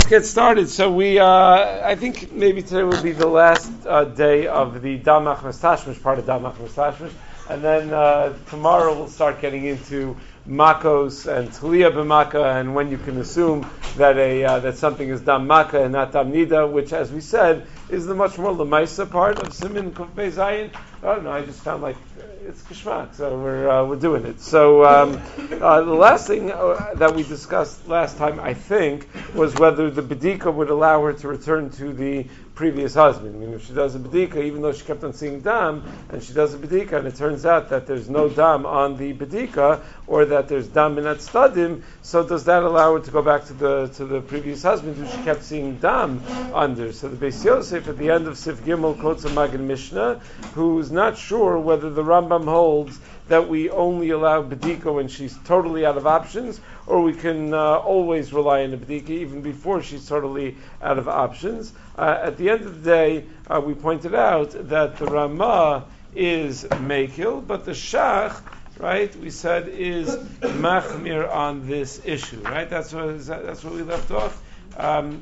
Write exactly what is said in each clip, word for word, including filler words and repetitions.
get started. So we, uh, I think maybe today will be the last uh, day of the Damach Mestashmish, part of Damach Mestashmish, and then uh, tomorrow we'll start getting into Makos and Tliya b'Maka, and when you can assume that a uh, that something is Dam Maka and not Dam Nida, which, as we said, is the much more Lemaisa part of Simin Kuf Beis Zayin. I don't know. I just found like it's Kishmak, so we're uh, we're doing it. So um, uh, the last thing uh, that we discussed last time, I think, was whether the Bedika would allow her to return to the previous husband. I mean, if she does a Bedika, even though she kept on seeing Dam, and she does a Bedika, and it turns out that there's no Dam on the Bedika, or that there's Dam in that Stadim, so does that allow her to go back to the to the previous husband who she kept seeing Dam under? So the Beis Yosef at the end of Sif Gimel quotes a Magen Mishnah, who's not sure whether the Rambam holds that we only allow Bedika when she's totally out of options, or we can uh, always rely on the Bedika even before she's totally out of options. Uh, at the end of the day, uh, we pointed out that the Ramah is Mekil, but the Shach, right, we said is Machmir on this issue, right? That's what, that's what we left off. Um,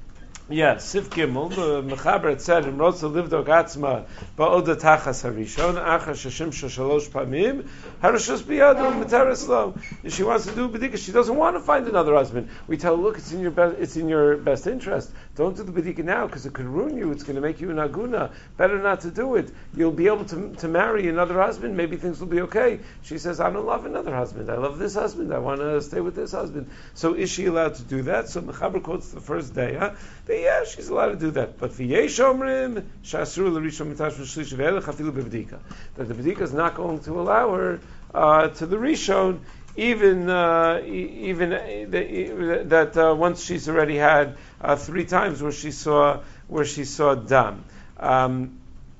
Yeah, Sif Gimel, the Mechaber had said, in Rotza Livdok Atzma, Ba'oda Tachas Harishon, Achar Shashim Shashalosh Pamim, Harashos Biyadu, Materis Lo. If she wants to do Bedika, she doesn't want to find another husband. We tell her, look, it's in your best, it's in your best interest. Don't do the Bedika now, because it could ruin you. It's going to make you an Aguna. Better not to do it. You'll be able to, to marry another husband. Maybe things will be okay. She says, I don't love another husband. I love this husband. I want to stay with this husband. So is she allowed to do that? So Mechaber quotes the first day, huh? Yeah, she's allowed to do that. But v'yesh omrim shasru l'rishon mitash v'shlish v'elech afilu b'bedika. That the bedika is not going to allow her uh, to the rishon, even uh, e- even uh, the, that uh, once she's already had uh, three times where she saw where she saw dam. Um,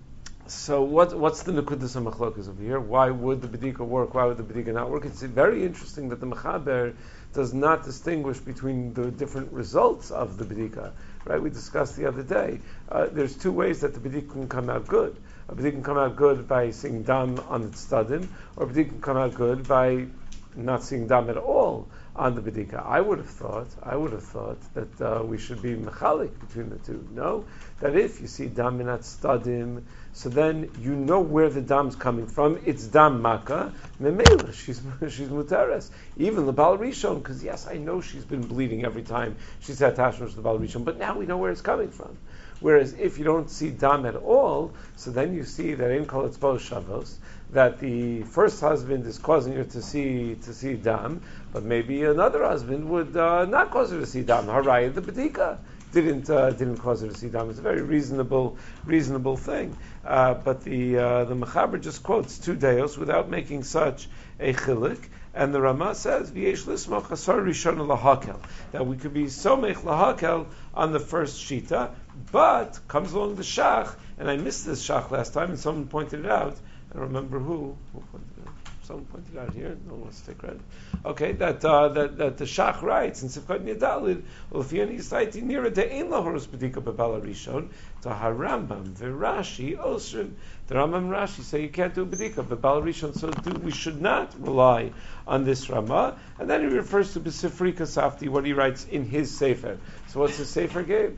so what what's the nekudas machlokas over here? Why would the bedika work? Why would the bedika not work? It's very interesting that the mechaber does not distinguish between the different results of the bedika. Right, we discussed the other day. Uh, there's two ways that the bedika can come out good. A bedika can come out good by seeing dam on its stadim, or a bedika can come out good by not seeing dam at all on the bedika. I would have thought, I would have thought that uh, we should be mechalik between the two. No, that if you see dam in that stadim, so then you know where the dam's coming from. It's dam maka. Memela, she's she's mutares. Even the Baal Rishon, because yes, I know she's been bleeding every time she's had tashmish the Baal Rishon, but now we know where it's coming from. Whereas if you don't see dam at all, so then you see that in kol etzbos shavos, that the first husband is causing her to see to see dam, but maybe another husband would uh, not cause her to see dam. Haraya the bedika didn't uh, didn't cause her to see dam. It's a very reasonable reasonable thing. Uh, but the uh, the Mechaber just quotes two deos without making such a chilik, and the Ramah says v'yesh lismoch asar rishon lahakel, that we could be somech lahakel on the first shita, but comes along the shach, and I missed this shach last time, and someone pointed it out. I don't remember who. Who pointed it out? Someone pointed out here. No one wants to take credit. Okay, that uh, that that the Shach writes in Sifkat Nidalid, Ulfiani Yisaiti Nira De'ein Lahorus Bedika Bebala Rishon to Harambam V'Rashi Osrim. The Rambam and Rashi say you can't do Bedika Bebala Rishon, so do, we should not rely on this Ramah. And then he refers to B'Sifri Kasafti, what he writes in his Sefer. So what's his Sefer, Gabe?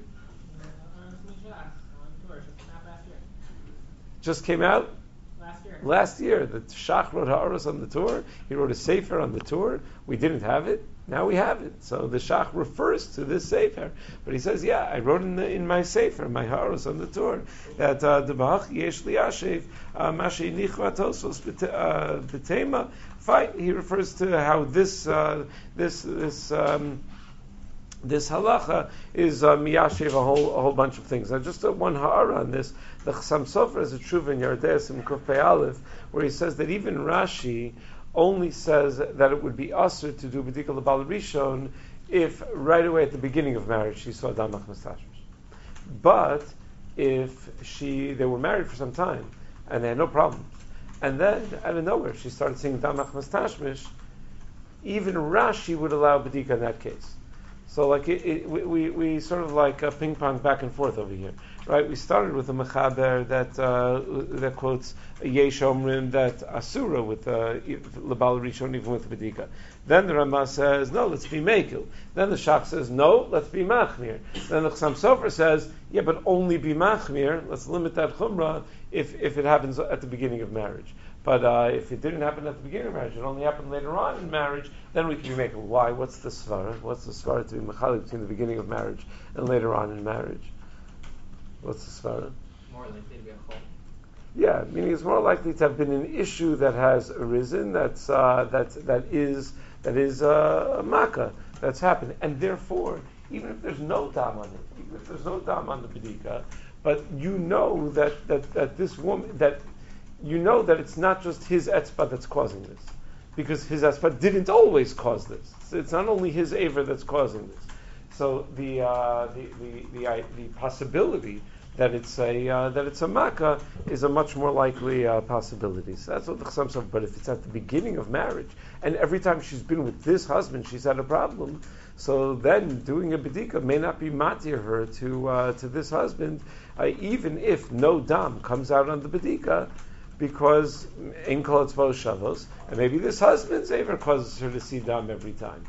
Just came out? Last year, the Shach wrote Ha'aros on the tour. He wrote a Sefer on the tour. We didn't have it. Now we have it. So the Shach refers to this Sefer. But he says, yeah, I wrote in the, in my Sefer, my Ha'aros on the tour, that the Ba'ach Yesh Li Yashev Mashe Nichva Tosos B'Tema. Fine. He refers to how this uh, this this um, this halacha is uh, miyashiv a whole a whole bunch of things. Now, just uh, one ha'ara on this. The Chassam Sofer has a tshuva in Yardei Sim Kuf Pei Aleph, where he says that even Rashi only says that it would be usher to do b'dika l'bal rishon if right away at the beginning of marriage she saw damach mastashmish. But if she they were married for some time and they had no problem, and then out of nowhere she started seeing damach mastashmish, even Rashi would allow b'dika in that case. So like it, it, we, we we sort of like uh, ping pong back and forth over here, right? We started with a mechaber that uh, that quotes Yesh Omrim that Asura with Lebal Rishon even with Bedika. Then the Rama says no, let's be Mekil. Then the Shach says no, let's be Machmir. Then the Chassam Sofer says yeah, but only be Machmir. Let's limit that Chumrah if if it happens at the beginning of marriage. But uh, if it didn't happen at the beginning of marriage, it only happened later on in marriage, then we can be making. Why? What's the svara? What's the svara to be mechalik between the beginning of marriage and later on in marriage? What's the svara? More likely to be a chol. Yeah, meaning it's more likely to have been an issue that has arisen, that's uh, that that is that is uh, a makkah that's happened, and therefore, even if there's no dam on it, even if there's no dam on the bedika, but you know that that that this woman that. You know that it's not just his etzba that's causing this, because his etzba didn't always cause this. So it's not only his aver that's causing this. So the uh, the, the, the, uh, the possibility that it's a uh, that it's a makkah is a much more likely uh, possibility. So that's what the Chassam said. But if it's at the beginning of marriage, and every time she's been with this husband, she's had a problem. So then doing a bedika may not be matir her to uh, to this husband, uh, even if no dam comes out on the bedika. Because in kol etzvos shavos, and maybe this husband's aver causes her to see dam every time.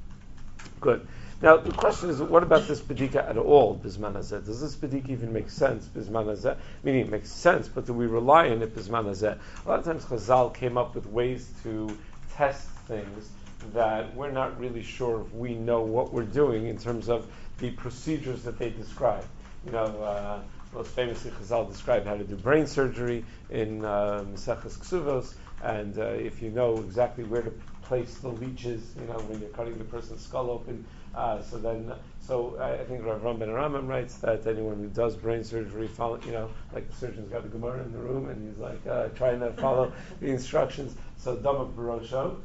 Good. Now the question is, what about this bedika at all? Bisman hazeh. Does this bedika even make sense? Bisman hazeh. Meaning it makes sense, but do we rely on it? Bisman hazeh. A lot of times Chazal came up with ways to test things that we're not really sure if we know what we're doing in terms of the procedures that they describe. You know. Uh, Most famously, Chazal described how to do brain surgery in uh, Maseches Ksuvos, and uh, if you know exactly where to place the leeches, you know, when you're cutting the person's skull open, uh, so then, so I, I think Rav Ram Ben Aramim writes that anyone who does brain surgery, follow, you know, like the surgeon's got the Gemara in the room, and he's like uh, trying to follow the instructions. So Dama Barosho.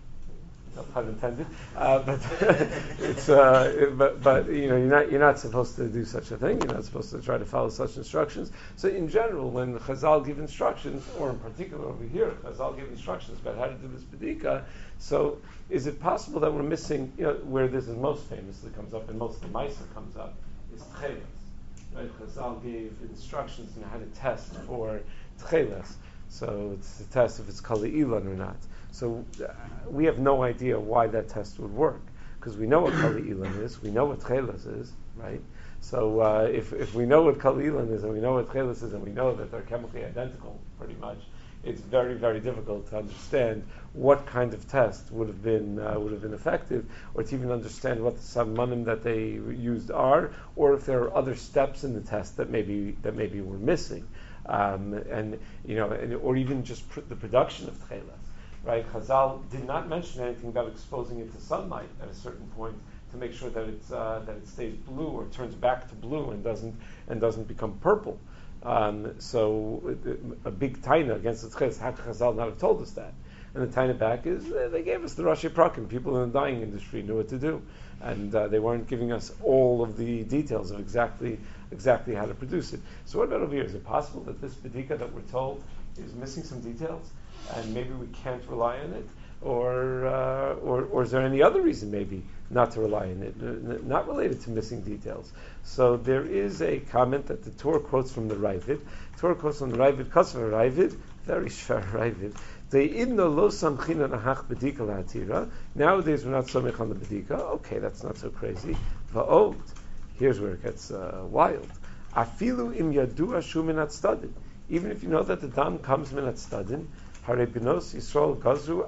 No pun intended, uh, but it's uh, but but you know you're not you're not supposed to do such a thing. You're not supposed to try to follow such instructions. So in general, when the Chazal give instructions, or in particular over here, Chazal give instructions about how to do this bedika. So is it possible that we're missing? You know, where this is most famously comes up, and most of the Ma'aser comes up, is tchelas. Right? Chazal gave instructions on how to test for tchelas. So it's to test if it's kali ilan or not. So uh, we have no idea why that test would work, because we know what kali ilan is, we know what tchelas is, right? So uh, if if we know what kali ilan is, and we know what tchelas is, and we know that they're chemically identical, pretty much, it's very very difficult to understand what kind of test would have been uh, would have been effective, or to even understand what the samanim that they used are, or if there are other steps in the test that maybe that maybe we're missing, um, and you know, and, or even just pr- the production of tchelas. Right, Chazal did not mention anything about exposing it to sunlight at a certain point to make sure that it's uh, that it stays blue or turns back to blue and doesn't and doesn't become purple. Um, so a big taina against the tcheles. How could Chazal not have told us that? And the taina back is uh, they gave us the Rashi Prakim. People in the dyeing industry knew what to do, and uh, they weren't giving us all of the details of exactly exactly how to produce it. So what about over here? Is it possible that this bedika that we're told is missing some details? And maybe we can't rely on it, or, uh, or or is there any other reason maybe not to rely on it, n- not related to missing details? So there is a comment that the Torah quotes from the Ravid. Torah quotes from the Ravid, Kosov Ravid, very shver Ravid. They idno lo samchina nachach bedika lahatira. Nowadays we're not samich on the bedika. Okay, that's not so crazy. Va'od, here's where it gets uh, wild. Afilu im yadua shu minat stadin. Even if you know that the dam comes minat stadin. Rabbi Zeira,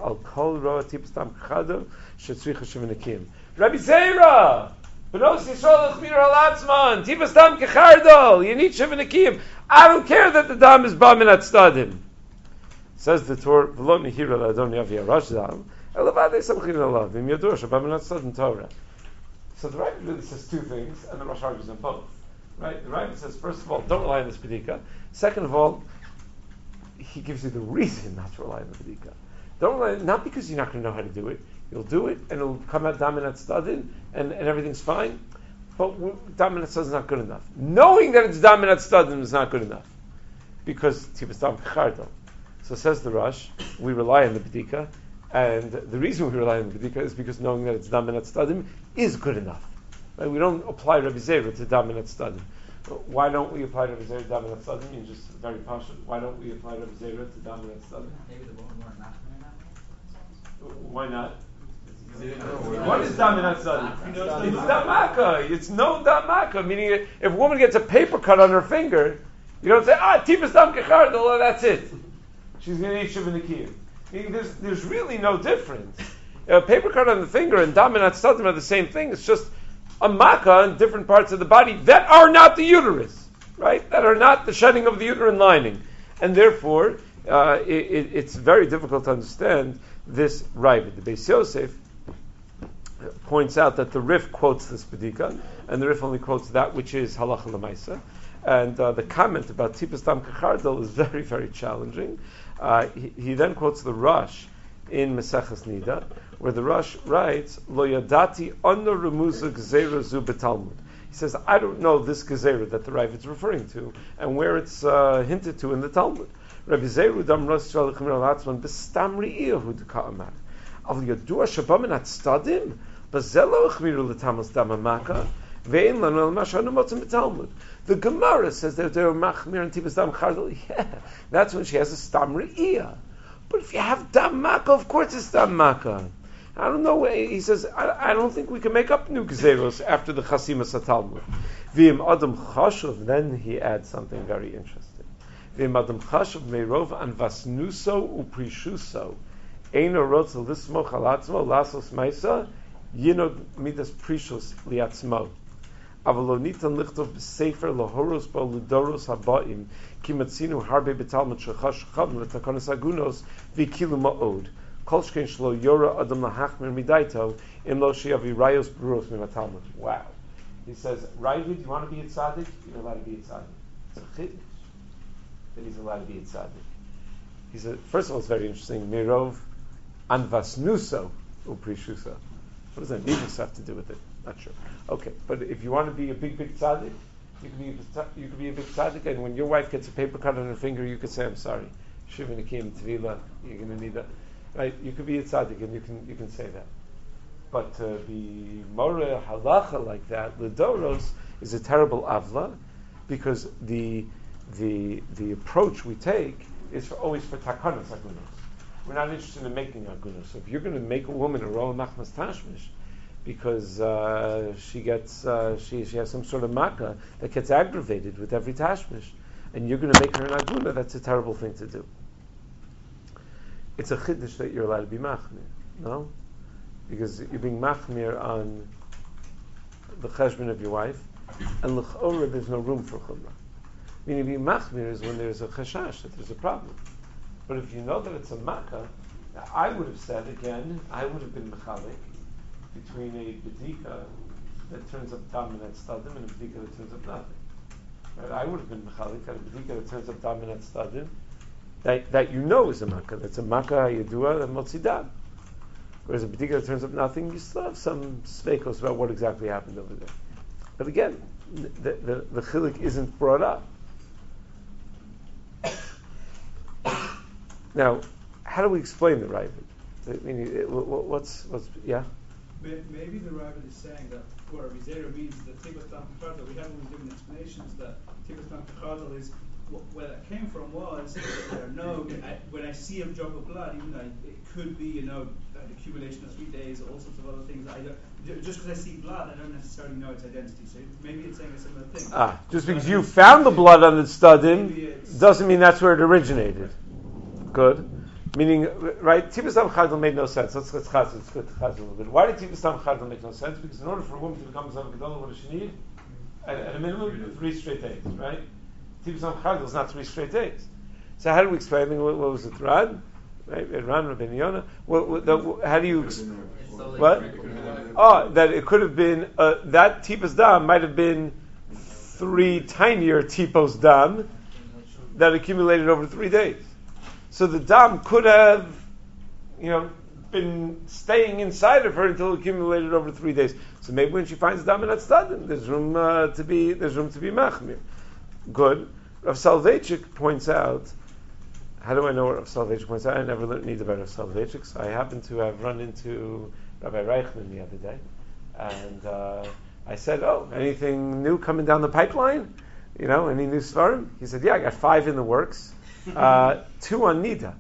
Benos Yisrael L'chmir Halatzman, Tifas Dam Kechardo, you need Shivanakim. I don't care that the dam is Baminat Stadim. Says the Torah, V'lo Nihira L'Adon Yavi Arash Dam, Elavadei Samchin Alav, Im Yadur Shabaminat Stadim Torah. So the Rebbe really says two things, and the Rosh argues on both. Right? The Rebbe says, first of all, don't rely on this Pedika. Second of all, he gives you the reason not to rely on the bedika. Don't rely, not because you're not going to know how to do it. You'll do it, and it'll come out daminat stadin, and, and everything's fine. But daminat stadin is not good enough. Knowing that it's daminat stadin is not good enough, because tifas dam kechardo. So says the Rosh, we rely on the bedika, and the reason we rely on the bedika is because knowing that it's daminat stadin is good enough. Right? We don't apply Rabbi Zera to Daminat Stadim. Why don't we apply Rabbi Zera to Daminat Stadim? You're just very passionate. Why don't we apply Rabbi Zera to Daminat Stadim? Maybe the woman weren't machmir enough. Why not? What is Daminat Stadim? It's Damaka. It's no Damaka. Meaning, if a woman gets a paper cut on her finger, you don't say, ah, Tipas Dam Kechardal, that's it. She's going to eat Shiva Nikiyah. There's, there's really no difference. A paper cut on the finger and Daminat Stadim are the same thing. It's just a makkah in different parts of the body that are not the uterus, right? That are not the shedding of the uterine lining. And therefore, uh, it, it, it's very difficult to understand this Ravid. The Beis Yosef points out that the Rif quotes this Bedika, and the Rif only quotes that which is Halacha L'maisa. And uh, the comment about Tipas Dam Kechardal is very, very challenging. Uh, he, he then quotes the Rosh in Meseches Nida, where the Rosh writes, Lo yadati anno remuza gezerah zu betalmud. He says, I don't know this gezerah that the Rav is referring to, and where it's uh, hinted to in the Talmud. Rabbi Zeru dam ros shalach mir alatzman bestam ri'iyahu deka'amar. Al yadua shabamin at stadim, bazelo achmiru l'tamos dam amaka, ve'in lanu al mashanu motzim betalmud. The Gemara says that they're machmir and tipas dam chardal. Yeah, that's when she has a stam ri'iyah. But if you have dam maka, of course it's dam maka. I don't know. He says, I, I don't think we can make up new gzeros after the Chasimas HaTalmud. V'im adam chashuv, then he adds something very interesting. V'im adam chashuv meirov an vasnuso uprishuso eino rotza lismoch alatzmo lasos maisa yino midas prishus liatzmo. Avalo nitan lichtov b'sefer lahoros bo ludoros habaim kimatzinu harbe betalmud shechash chavn letakonis agunos v'kilu ma'od. Wow. He says, Ravid, you want to be a tzaddik? You're allowed to be a tzaddik. It's a chiddush that he's allowed to be a tzaddik. He said, first of all, it's very interesting. Mirov anvasnuso uprishuso. What does that even have to do with it? Not sure. Okay, but if you want to be a big, big tzaddik, you can be a, you can be a big tzaddik, and when your wife gets a paper cut on her finger, you could say, I'm sorry. Shiva Nikim Tvila, you're going to need that. Right, you could be a tzaddik and you can you can say that, but to be moreh halacha like that, ledoros, is a terrible avla, because the the the approach we take is for always for takanas agunos. We're not interested in making agunos. So if you're going to make a woman a roll machmas tashmish because uh, she gets uh, she she has some sort of makkah that gets aggravated with every tashmish, and you're going to make her an aguna, that's a terrible thing to do. It's a chiddush that you're allowed to be machmir, no? Because you're being machmir on the cheshbon of your wife, and l'chora there's no room for chumrah. Meaning being machmir is when there's a chashash, that there's a problem. But if you know that it's a makkah, I would have said, again, I would have been mechalik between a bedika that turns up dominant stadim and a bedika that turns up nothing. Right? I would have been mechalik at a bedika that turns up dominant stadim, That, that you know is a makkah. That's a makkah yedua and motzidam. Whereas a bedika that turns up nothing, you still have some sveikos about what exactly happened over there. But again, the the, the chilik isn't brought up. Now, how do we explain the Ravid? I mean, it, what's what's yeah? Maybe the Ravid is saying that for Rizera means that Tibbas Dam Kechardal. We haven't been given explanations that Tibbas Dam Kechardal is. Where that came from was that no, I, when I see a drop of blood, even though it could be, you know, an accumulation of three days or all sorts of other things. I don't, just because I see blood, I don't necessarily know its identity. So maybe it's saying a similar thing. Ah, just because you found the blood on the stadim doesn't mean that's where it originated. Good. Meaning, right? Tibbas Dam Kechardal made no sense. Let's let's chaz, let's go to chaz a little bit. Why did Tibbas Dam Kechardal make no sense? Because in order for a woman to become a Zav Gedolah, what does she need? At, at a minimum, three straight days, right? Tibbas Dam Kechardal is not three straight days. So how do we explain? What, what was it? Ran, right? Ran Rabbeinu Yonah. What, what, the, how do you? What? Oh, that it could have been uh, that Tibbas Dam might have been three tinier Tippos Dam that accumulated over three days. So the Dam could have, you know, been staying inside of her until it accumulated over three days. So maybe when she finds Dam in that stadim, there's room uh, to be there's room to be machmir. Good. Rav Soloveitchik points out, how do I know what Rav Soloveitchik points out? I never learned need about Rav Soloveitchik, so I happened to have run into Rabbi Reichman the other day, and uh, I said, oh, anything new coming down the pipeline? You know, any new svarim? He said, yeah, I got five in the works, uh, two on Nida.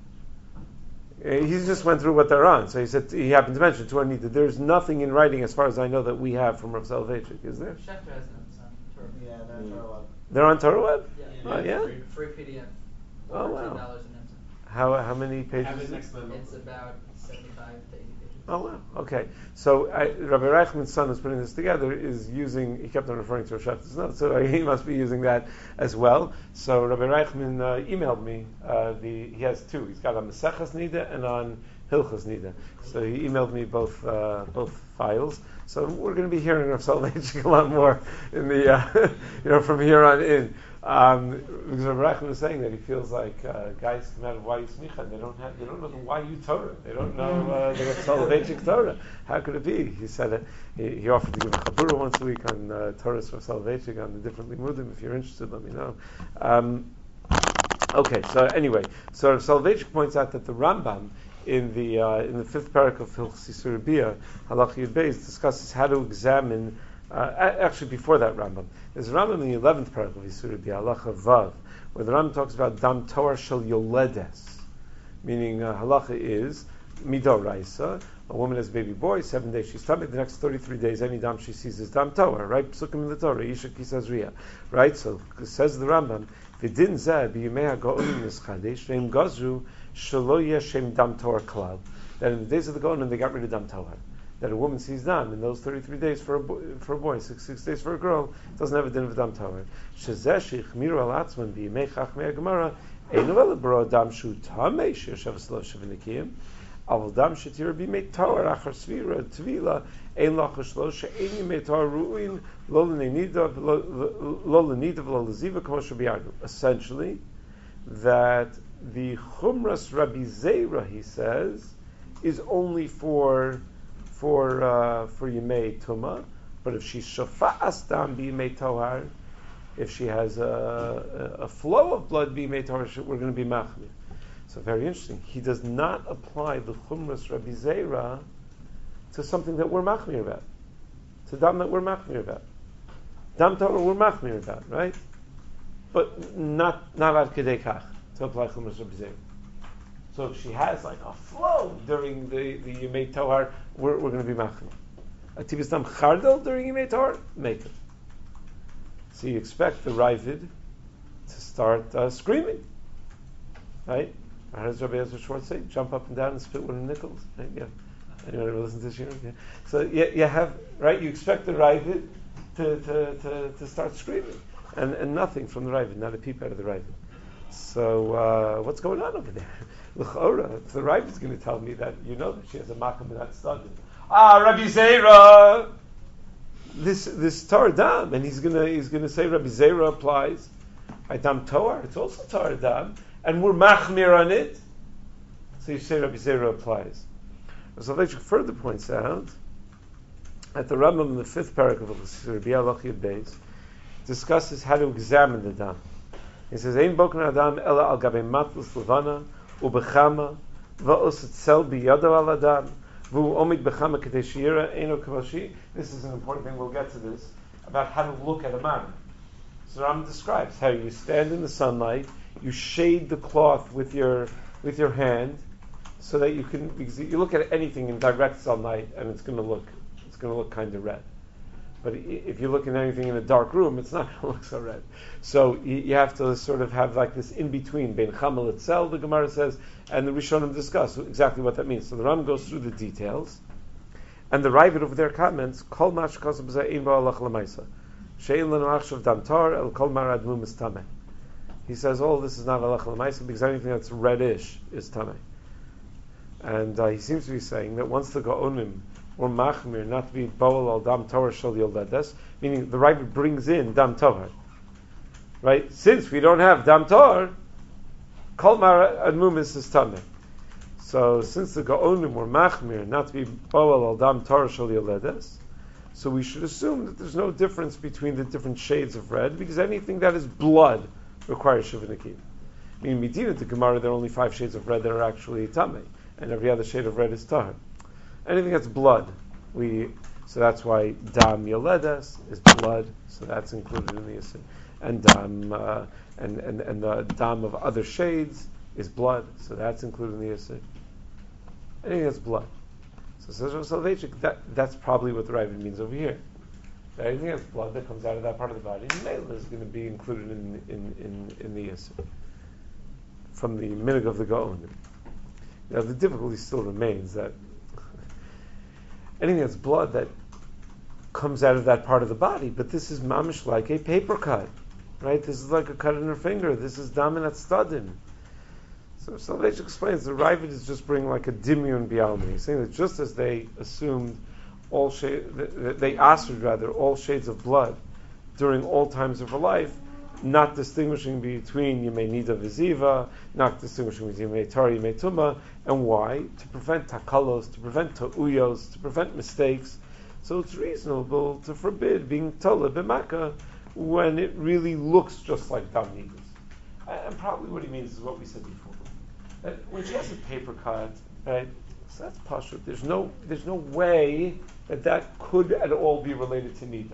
He just went through what they're on. So he said, he happened to mention two on Nida. There's nothing in writing, as far as I know, that we have from Rav Soloveitchik, is there? Schefter has notes on Torah. Yeah, they're Mm. Torah Web. They're on Torah Web? Yeah. Oh, yeah? Free, free P D F. Oh, Over wow. ten dollars an instant. How how many pages? Have it is it? next memo. It's about seventy-five to eighty pages. Oh wow. Okay. So I, Rabbi Reichman's son who's putting this together is using. He kept on referring to Rosh notes, so he must be using that as well. So Rabbi Reichman uh, emailed me. Uh, the he has two. He's got on Maseches Nida and on Hilchos Nida. So he emailed me both uh, both files. So we're going to be hearing Rav Soloveitchik a lot more in the uh, you know from here on in. Um, because Rabbi Reichman was saying that he feels like uh, guys come out of Y U Smicha and they don't have, they don't know the Y U Torah, they don't know uh, the Soloveitchik Torah. How could it be? He said it. He, he offered to give a chabura once a week on uh, Torah for Soloveitchik on the different limudim. If you're interested, let me know. Um, okay, so anyway, so Soloveitchik points out that the Rambam in the uh, in the fifth parak of Hilchos Yisur Bia, Halach Yud Beis, discusses how to examine. Uh, actually, before that Rambam, there's a Rambam in the eleventh paragraph of Yisur Bia, Halacha Vav, where the Rambam talks about Dam Toar Shel Yoledes, meaning uh, Halacha is Midoraisa. A woman has a baby boy, seven days she's tummy, the next thirty-three days any dam she sees is Dam Toar, right? Psukim in the Torah, Isha Kisazriya, right? So says the Rambam, V'din zeh b'yimei ha'go'onim nischadesh ve'im gazru shelo yeshem Dam Toar klal. That in the days of the Go'onim they got rid of Dam Toar. That a woman sees dam in those thirty-three days for a boy, for a boy, six six days for a girl, doesn't have a din of dam tower. Shezeh sheichmiru al atzman b'yimei chachmei Gemara einu ela b'ro dam shu tamei she'yoshev aslo shevinikim aval dam shetir b'yimei tower achar svira tvila ein lachash lo she'ein yimei tower ru'in lo l'neidav lo l'nidav lo l'ziva kamo shebiyardu. Essentially, that the chumras Rabbi Zeira, he says, is only for for uh, for Yimei Tuma, but if she's Shafa'as Dam B'Yimei Tohar, if she has a, a, a flow of blood B'Yimei Tohar, we're going to be Machmir. So very interesting. He does not apply the Chumras Rabbi Zeira to something that we're Machmir about, to Dam that we're Machmir about. Dam Torah we're Machmir about, right? But not not Ad Kedei Kach to apply Chumras Rabbi Zeira. So if she has like a flow during the, the Yimei Tohar, we're, we're going to be machmir. A tibis dam chardel during Yimei Tohar, make it. So you expect the Ravid to start uh, screaming, right? How does Rabbi Ezra Schwartz say? Jump up and down and spit one of nickels. Right? Yeah. Anyone ever listen to this year? Yeah. So you, you have, right? You expect the Ravid to, to, to, to start screaming, and, and nothing from the Ravid, not a peep out of the Ravid. So uh, what's going on over there? L'chora, if the Rav is going to tell me that you know that she has a makam in that study. Ah, Rabbi Zeira, this this Torah dam, and he's gonna he's gonna say Rabbi Zeira applies. I dam Torah, it's also Torah dam, and we're machmir on it. So you say Rabbi Zeira applies. So Soloveitchik further points out that the Rambam in the fifth paragraph of Rabbi Halach Yud Beis discusses how to examine the dam. He says, "Ein boken adam ela al gabei matlus levana ubechama va'os etzel biyado al adam v'u omid bechama kedei she'yira eino kavashi." This is an important thing. We'll get to this about how to look at a man. So Ram describes how you stand in the sunlight, you shade the cloth with your with your hand, so that you can because you look at anything in direct sunlight and it's going to look it's going to look kind of red. But if you're looking at anything in a dark room, it's not going to look so red. So you, you have to sort of have like this in between, bein chamal etzel, the Gemara says, and the Rishonim discuss exactly what that means. So the Ram goes through the details, and the Ravid over there comments, Kol mash kasab b'zeh ein ba'alach l'maisa, she'en lenu achshav dam tar el kol marad mum is tameh. He says, all oh, this is not alach l'maisa because anything that's reddish is tameh. And uh, he seems to be saying that once the Gaonim or machmir, not to be boel al dam torah shel yoledes, meaning the Ravid brings in dam torah, right? Since we don't have dam torah, kol mar admumis is tameh. So since the Gaonim were machmir, not to be boel al dam torah shel yoledes, so we should assume that there's no difference between the different shades of red, because anything that is blood requires shivanikim. I mean, Medina, the Gemara, there are only five shades of red that are actually tameh, and every other shade of red is tahar. Anything that's blood, we So that's why dam yeledes is blood, so that's included in the Yisur. And dam, uh, and, and, and the dam of other shades is blood, so that's included in the Yisur. Anything that's blood. So, so, so that, that's probably what the Ravid means over here. That anything that's blood that comes out of that part of the body, Mela is going to be included in, in, in, in the Yisur. From the minig of the Gaon. Now the difficulty still remains that anything that's blood that comes out of that part of the body, but this is mamish like a paper cut, right? This is like a cut in her finger. This is daminat stadin. So Soloveitchik explains the Ravid is just bringing like a dimyon bialmi. He's saying that just as they assumed all shades, they asked rather all shades of blood during all times of her life, not distinguishing between Yemei Nida Viziva, not distinguishing between Yemei Tari, Yemei Tuma, and why? To prevent takalos, to prevent ta'uyos, to prevent mistakes. So it's reasonable to forbid being tola b'maka when it really looks just like dam nidus. And probably what he means is what we said before. That when she has a paper cut, right, so that's pashut. There's no, there's no way that that could at all be related to nida.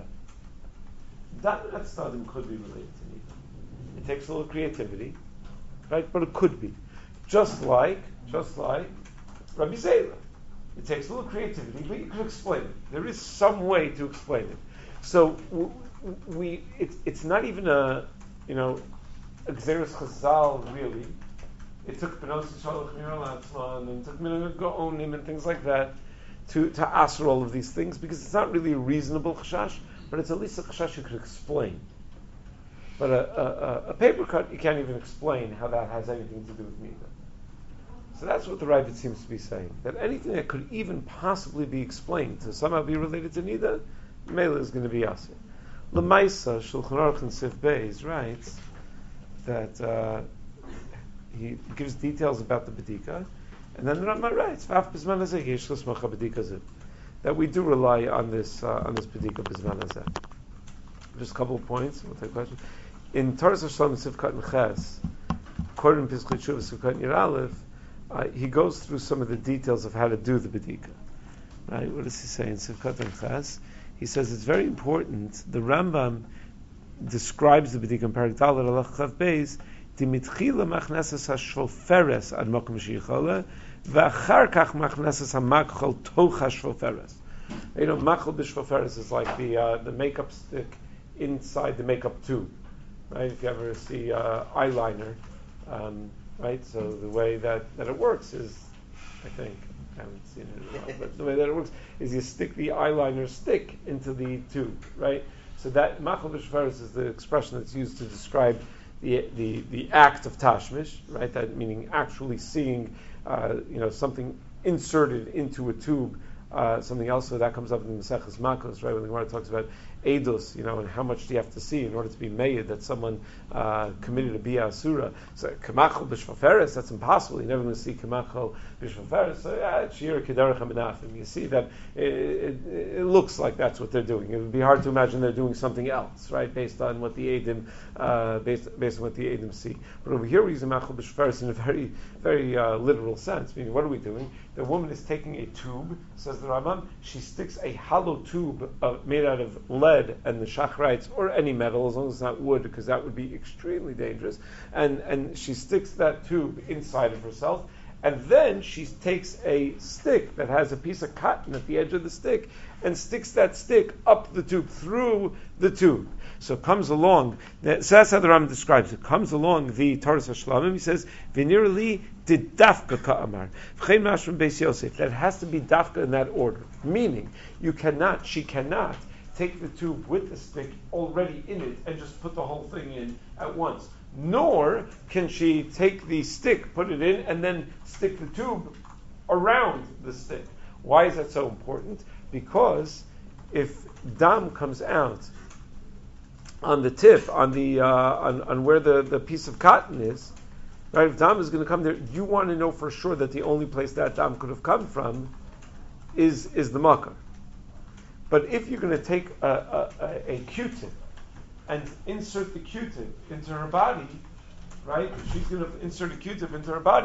That that study could be related to nida. It takes a little creativity, right? But it could be, just like, just like Rabbi Zera. It takes a little creativity, but you can explain it. There is some way to explain it. So we, it's it's not even a, you know, a Gzeres Chazal really. It took Benos Shalach Mir Latzman and took Minhag Gaonim and things like that to to answer all of these things because it's not really a reasonable chashash, but it's at least a chashash you could explain. But a, a, a paper cut, you can't even explain how that has anything to do with Nida. So that's what the Ravid seems to be saying. That anything that could even possibly be explained to somehow be related to Nida, Mela is going to be Yasir. L'maisa, Shulchan Aruch and Sif Beis writes that uh, he gives details about the Bedika, and then the Rambam writes, that we do rely on this uh, on this Bedika Bizman Hazeh. Just a couple of points, we'll take questions. In Torah Shalom Sivkat and Ches, according to Pischei Teshuva Sivkat and Yer Aleph, Uh, he goes through some of the details of how to do the bedika. Right? What does he say in Sivkat and Chas? He says it's very important. The Rambam describes the bedika in Parak Dalet Alach Chav Beis. Dimitchila machnesas hashvoferes ad makom sheyichola, v'achar kach machnesas hamakchol toch hashvoferes. You know, machol b'shvoferes is like the uh, the makeup stick inside the makeup tube. Right? If you ever see uh, eyeliner. Um, Right, so the way that, that it works is, I think, I haven't seen it as well, but the way that it works is you stick the eyeliner stick into the tube, right? So that machal b'shvaris is the expression that's used to describe the the, the act of tashmish, right? That meaning actually seeing, uh, you know, something inserted into a tube, uh, something else. So that comes up in the Maseches Makos, right? When the Gemara talks about edus, you know, and how much do you have to see in order to be made that someone uh, committed a bia asura? So kamachol b'shvaferes, that's impossible. You're never going to see kamachol b'shvaferes. So yeah, shir kederech hamenafim. You see that it, it, it looks like that's what they're doing. It would be hard to imagine they're doing something else, right? Based on what the edim, uh, based based on what the edim see. But over here we're using machol b'shvaferes in a very very uh, literal sense. Meaning, what are we doing? The woman is taking a tube, says the Rambam. She sticks a hollow tube of, made out of lead and the shachrites, or any metal, as long as it's not wood, because that would be extremely dangerous. And and she sticks that tube inside of herself, and then she takes a stick that has a piece of cotton at the edge of the stick, and sticks that stick up the tube, through the tube. So it comes along, so that's how the Rambam describes it. Comes along the Torah Shlamim, he says, V'nir li did dafka ka'amar. V'chein mashrim beis Yosef. That has to be dafka in that order. Meaning, you cannot, she cannot, take the tube with the stick already in it and just put the whole thing in at once. Nor can she take the stick, put it in, and then stick the tube around the stick. Why is that so important? Because if dam comes out on the tip, on the uh, on, on where the, the piece of cotton is, right? If dam is going to come there, you want to know for sure that the only place that dam could have come from is is the makkah. But if you're going to take a, a, a Q-tip and insert the Q-tip into her body, right? She's going to insert a Q-tip into her body.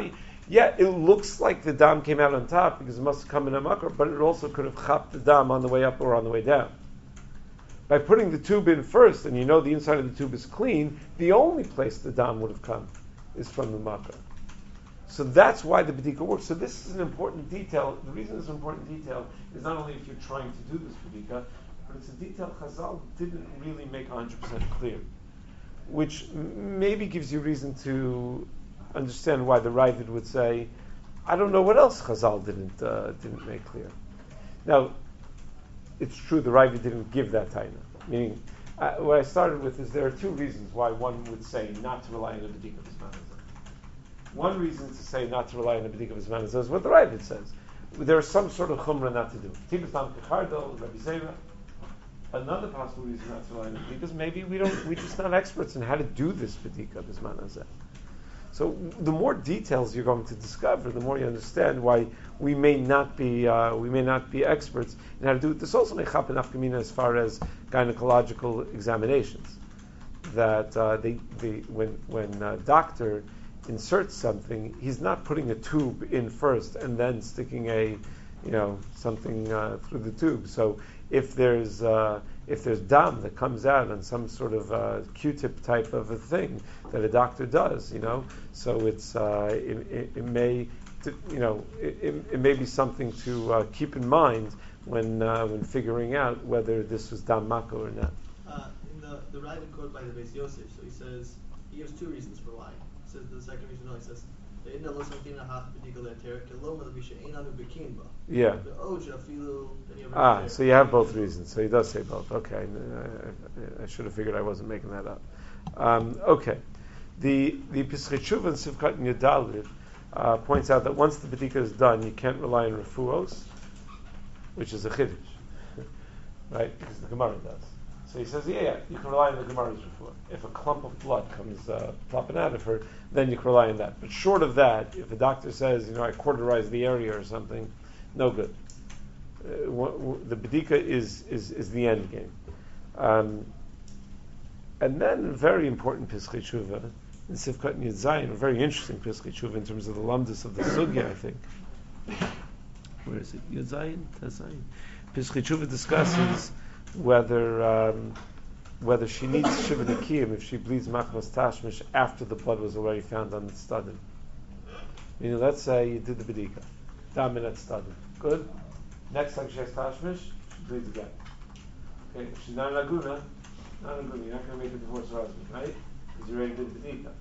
yeah, it looks like the dam came out on top because it must have come in a makar, but it also could have chapped the dam on the way up or on the way down. By putting the tube in first, and you know the inside of the tube is clean, the only place the dam would have come is from the makar. So that's why the bedika works. So this is an important detail. The reason it's an important detail is not only if you're trying to do this bedika, but it's a detail Chazal didn't really make one hundred percent clear, which m- maybe gives you reason to understand why the Ravid would say, I don't know what else Chazal didn't uh, didn't make clear. Now, it's true the Ravid didn't give that taina. Meaning, uh, what I started with is there are two reasons why one would say not to rely on the bedika of Bismanazah. One reason to say not to rely on the bedika of Bismanazah is what the Ravid says. There's some sort of chumrah not to do. Tibas Tam Kechardo, Rabbi Zera. Another possible reason not to rely on the bedika is maybe we don't, we're just not experts in how to do this bedika of Bismanazah. So the more details you're going to discover, the more you understand why we may not be uh, we may not be experts in how to do it. This also may happen afkamina as far as gynecological examinations. That uh, they, they when when a doctor inserts something, he's not putting a tube in first and then sticking a you know something uh, through the tube. So if there's uh, if there's dam that comes out on some sort of uh, Q-tip type of a thing that a doctor does, you know, so it's uh, it, it, it may, to, you know, it, it, it may be something to uh, keep in mind when uh, when figuring out whether this was dam mako or not. Uh, in the the Ravid quote by the Beis Yosef, so he says he gives two reasons for why. He says the second reason why he says. Yeah. Ah, so you have both reasons. So he does say both. Okay, I, I, I should have figured I wasn't making that up. Um, okay, the the Pischei Teshuva and Sivkat and Yudalid uh, points out that once the bedika is done, you can't rely on refuos, which is a chiddush, right? Because the Gemara does. So he says, yeah, yeah, you can rely on the Gemara's refuah. If a clump of blood comes uh, plopping out of her, then you can rely on that. But short of that, if a doctor says, you know, I cauterized the area or something, no good. Uh, w- w- the bedika is, is is the end game. Um, and then, very important Pischei Teshuva, in Sivkat and Yud Zayin, a very interesting Pischei Teshuva in terms of the lamdus of the sugya, I think. Where is it? Yud Zayin? Tez Zayin. Pischei Teshuva discusses whether um, whether she needs shiva nekiyim if she bleeds machmas tashmish after the blood was already found on the stadim. Meaning, let's say you did the bedika, daminat stadim, good. Next time she has tashmish, she bleeds again. Okay, if she's not laguna, not laguna, you're not going to make a divorce her husband, right? Because you already did the bedika.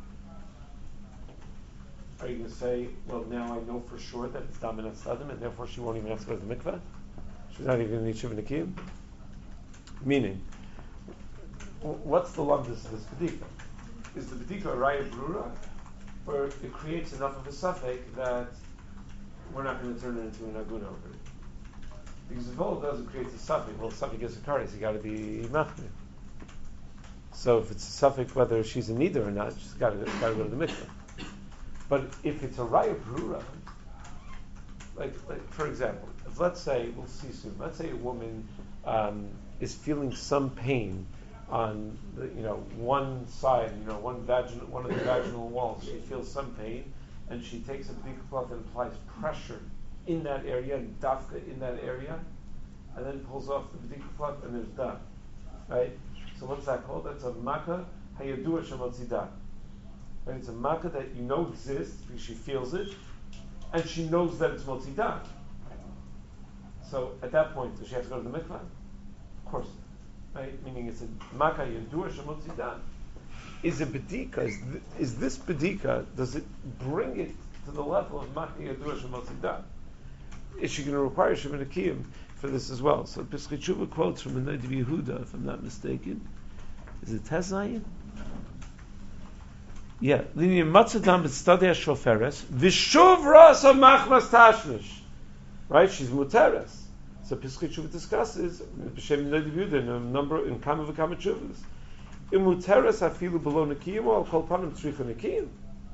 Are you going to say, well, now I know for sure that it's daminat stadim, and therefore she won't even have to go to the mikveh? She's not even going to need shiva nekiyim? Meaning, what's the lumdus of this bedika? Is the bedika a raya brura, or it creates enough of a suffix that we're not going to turn it into an aguna over it? Because if all it does, it creates a suffix. Well, suffix is a kares, you got to be machmir. So if it's a suffix, whether she's a nida or not, she's got to got to go to the mikveh. But if it's a raya brura, like like for example, if let's say we'll see soon. Let's say a woman um, is feeling some pain on the, you know, one side, you know, one vaginal, one of the vaginal walls. She feels some pain, and she takes a big cloth and applies pressure in that area, and dafka in that area, and then pulls off the big cloth, and there's dam. Right? So what's that called? That's a makkah hayadua shemotzidah. Right? It's a makkah that you know exists because she feels it, and she knows that it's motzidah. So at that point, does she have to go to the mikvah? Of course. Right? Meaning it's a makkah yadua shemotzidah. Is a bedika, is, th- is this bedika, does it bring it to the level of makkah yadua shemotzidah? Is she going to require shiva nekiyim for this as well? So Pischei Teshuva quotes from the Noda B'Yehuda, if I'm not mistaken. Is it Tez Zayin? Yeah. Linear matzadam b'tzadei shoferes v'shuv ras of machmas tashmish. Right? She's muteres. So Pischei Teshuva discusses b'shem Noda B'Yehuda in a number in kama v'kama tshuvas. Imuteres afilu below nekiyim or kol panim tzricha nekiyim.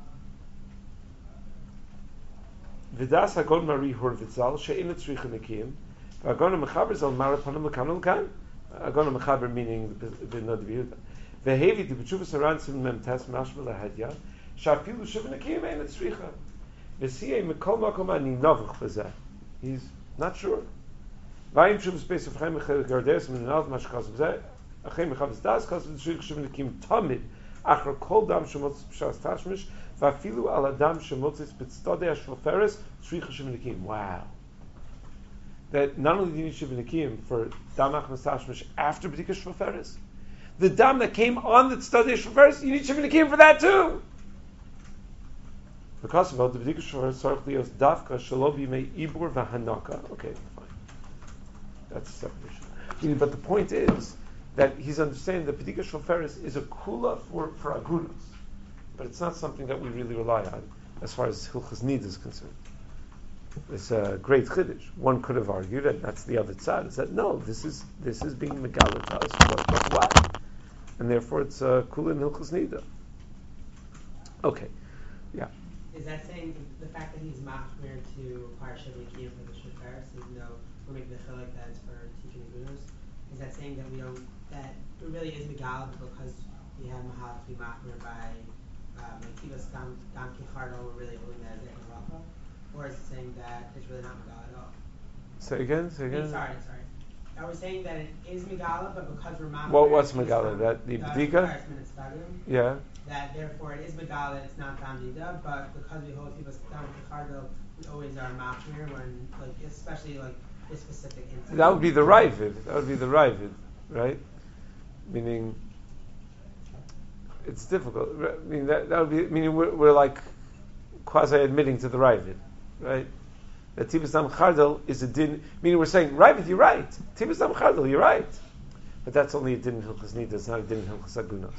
V'das hagon mari hor v'tzal she'ina tzricha nekiyim v'hagon mechaber zal mara panim l'kan l'kan. Hagon mechaber meaning the Noda B'Yehuda. V'hevi di b'tshuvas haransim mem tes mashma lahadya shafilu shiva nekiyim eina tzricha. V'siyei mikol makom ani novuch b'zeh. He's not sure. Vayim shuvas beis avchem mechelik yardes min anav mashkas b'zeh. Achem mechavas das kas v'shrik shuvim nekim tamid. Achar kol dam shemotz b'shas tashmish. V'afilu al adam shemotzis b'tztadei hashvoferes shrik shuvim nekim. Wow. That not only do you need shuvim nekim for dam achmas tashmish after b'dikas shvoferes, the dam that came on the tztadei hashvoferes, you need shuvim nekim for that too. Because about the b'dikas shvoferes tzarich lios dafka shelo b'yimei ibur v'hanaka. Okay, fine. That's a separate issue. But the point is that he's understanding that B'dikas Shoferes is a kula for, for agudas, but it's not something that we really rely on as far as Hilchas Nida is concerned. It's a great chiddush. One could have argued, and that's the other side, is that no, this is this is being megalit to us what, what, what, and therefore it's a kula in Hilchas Nida. Okay, yeah. Is that saying the fact that he's machmir to require Shavim Kiyam for the Shoferes, even though we're making the chilek that it's for teaching agudas? Is that saying that we don't, that it really is megal because we have mahal to be machmir by um, like Tivas Dam Dam Kichardo, we're really holding that as a halacha? Or is it saying that it's really not megal at all? Say again. Say again. I mean, sorry, sorry. Are we saying that it is megala, but because we're machmir? What what's megala? That the b'dika? Yeah. That therefore it is megala, it's not dam nida, but because we hold Tivas Dam Kichardo, we always are machmir when, like, especially like this specific instance. That would be the Ravid. That would be the Ravid, right? Meaning, it's difficult. I mean, that, that would be, meaning we're, we're like quasi admitting to the Ravid, right? That Tivas Dam Chardal is a din, meaning we're saying, Ravid, you're right. Tivas Dam Chardal, you're right. But that's only a din in Hilchas Nida, it's not a din in Hilchas Agunos.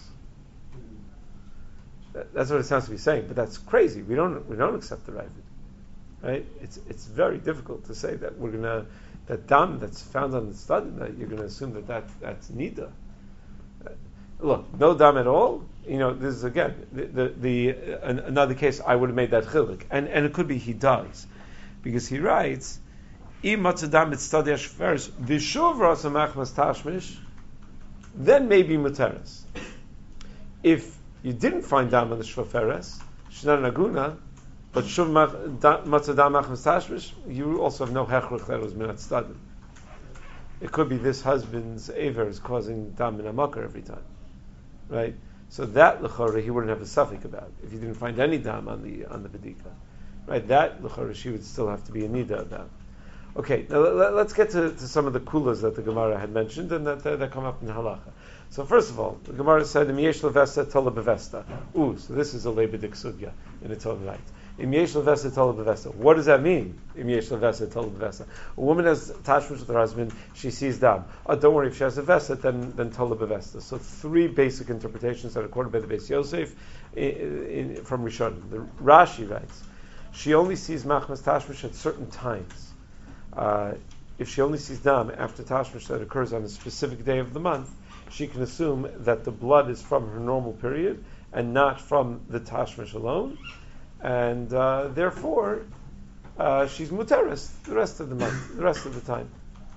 That, that's what it sounds to be saying, but that's crazy. We don't, we don't accept the Ravid. Right? It's it's very difficult to say that we're gonna that dam that's found on the study that you're gonna assume that, that that's nida. Uh, look, no dam at all. You know, this is again the the, the uh, an, another case. I would have made that chilik, and and it could be he does, because he writes, "Im matzadam et study ashveres v'shuv rasa machmas tashmish," then maybe muteres. If you didn't find dam on the shvaferes, shnan aguna. But shuv matzadam achmas tashmish, you also have no hechrich that was minat stadim. It could be this husband's aver is causing dam in a makar every time, right? So that l'chora he wouldn't have a suffix about if he didn't find any dam on the on the bedika, right? That l'chora she would still have to be a nida about. Okay, now let, let's get to, to some of the kulas that the Gemara had mentioned and that that come up in halacha. So first of all, the Gemara said, "Im yesh levesta tola bevesta." Ooh, so this is a lebedik sugya in its own right. Im yesh levesta tola bevesta. What does that mean? Im yesh levesta tola bevesta. A woman has tashmish with her husband. She sees dam. Oh, don't worry, if she has a vesset, then then tola bevesta. So three basic interpretations that are quoted by the Beis Yosef in, in, from Rishon. The Rashi writes, she only sees machmas tashmish at certain times. Uh, if she only sees dam after tashmish that occurs on a specific day of the month, she can assume that the blood is from her normal period and not from the tashmish alone, and uh, therefore uh, she's muteris the rest of the month, the rest of the time.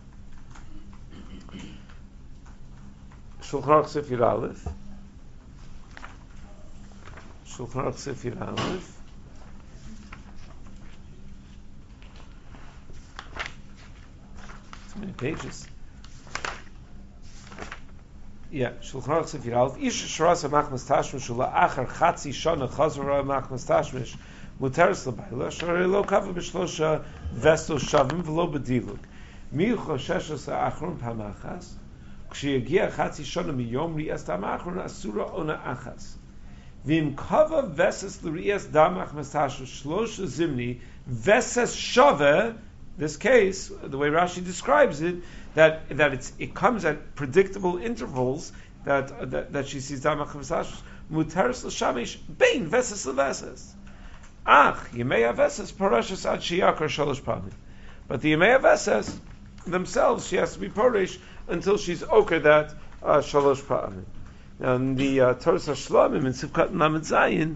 Shulchan Aruch Sifir Aleph. Shulchan Aruch Sifir Aleph. Too many pages. Yeah, Shulchan Aruch Sifir Aleph. Isha Sharasa Machmas Tashmish Ula Achar Chatzi Shana Chazara Machmas Tashmish Muteris L'Bayla Sharei Lo Kava B'Shlosha Vestos Shavim V'Lo B'Diluk Mi Chosheshes Ha'achron P'Hamachas Kshiyagia Chatzi Shana Miyom Ri'as Dam Achron Asura Ona Achas V'Im Kava Veses L'Ri'as Dam Machmas Tashmish Shlosha Zimni Veses Shave. This case, the way Rashi describes it, that that it's, it comes at predictable intervals that uh, that, that she sees dam achmas muteris l'shamish bein veses leveses. Ach yemei veses parashas ad sheyakar shalosh pamim. But the yemei veses themselves, she has to be parish until she's okay that uh, shalosh pamim. Now in the uh, Torah Shlamim in Sivkat Lamed Zayin,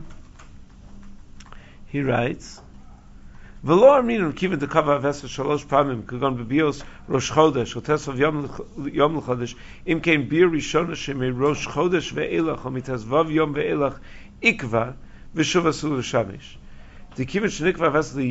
he writes. V'lo arminu kiven to kava v'esel shalosh pamim kagon bebios rosh chodesh or tesvav yom l'chodesh im kein bir rishona shemei rosh chodesh ve'elach or mitazvav yom ve'elach ikva v'shuv asul l'shamish. Okay, he just explains the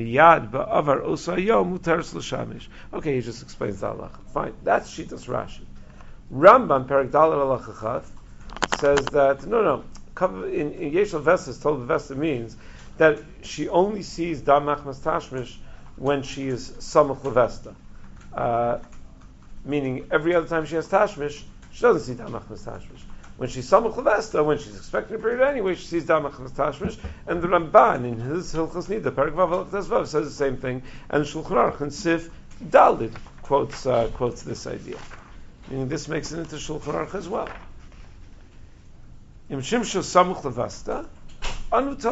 halacha. Fine, that's Shitas Rashi. Rambam Perak Dalet Halacha Chaf says that no, no. In, in Yeshel Vesas, told the Vesta means that she only sees Dam Machmas Tashmish when she is Samach Levesta. Uh, meaning every other time she has Tashmish, she doesn't see Dam Machmas Tashmish. When she's Samach Levesta, when she's expecting a period anyway, she sees Dam Machmas Tashmish. And the Ramban in his Hilchos Nida, Perak Vav Hilchos Vav, says the same thing. And Shulchan Aruch and Sif Dalid quotes uh, quotes this idea. Meaning this makes it into Shulchan Aruch as well. Im Shimshu Samach Levesta. If